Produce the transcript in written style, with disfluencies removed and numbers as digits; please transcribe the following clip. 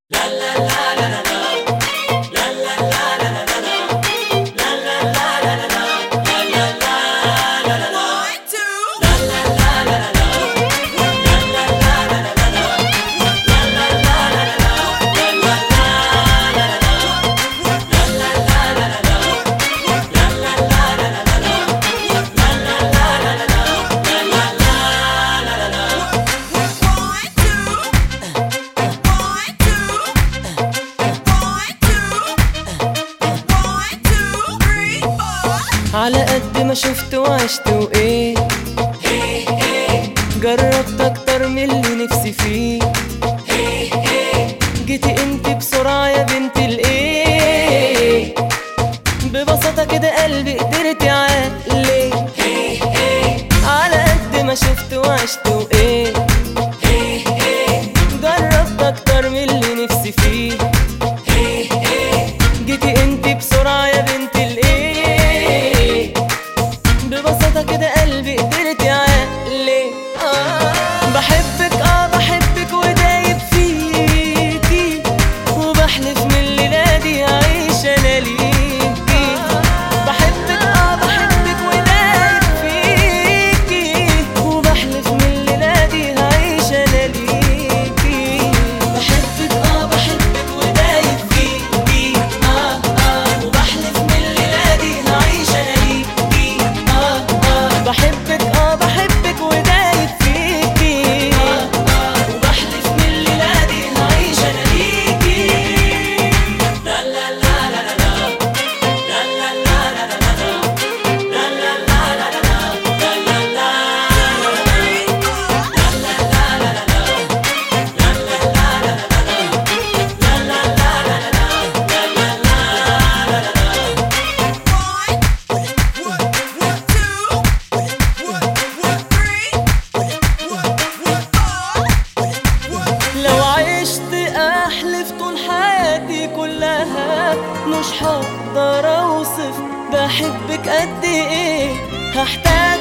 على قد ما شفت وعشت وايه جربت اكتر من اللي نفسي فيه. جيتي انت بسرعة يا بنت الايه، ببساطة كده قلبي قدرتي عقلي. على قد ما شفت وعشت وايه جربت اكتر من اللي نفسي فيه. جيتي انت بسرعة يا بنت الايه، ببساطة كده قلبي قدرتي عقلي. بحبك بحبك ودايب فيكي، وبحلف من الليلة دي هعيش انا ليكي. بحبك بحبك ودايب فيكي، وبحلف من الليلة دي هعيش انا ليكي. بحبك بحبك ودايب فيكي، وبحلف من الليلة دي هعيش انا ليكي. بحبك بحبك ودايب فيكي، وبحلف من الليلة دي هعيش انا ليكي. لا لا لا لا لا لا لا لا لا لو عشت احلف طول حياتي كلها مش هقدر اوصف بحبك قد ايه. هحتاج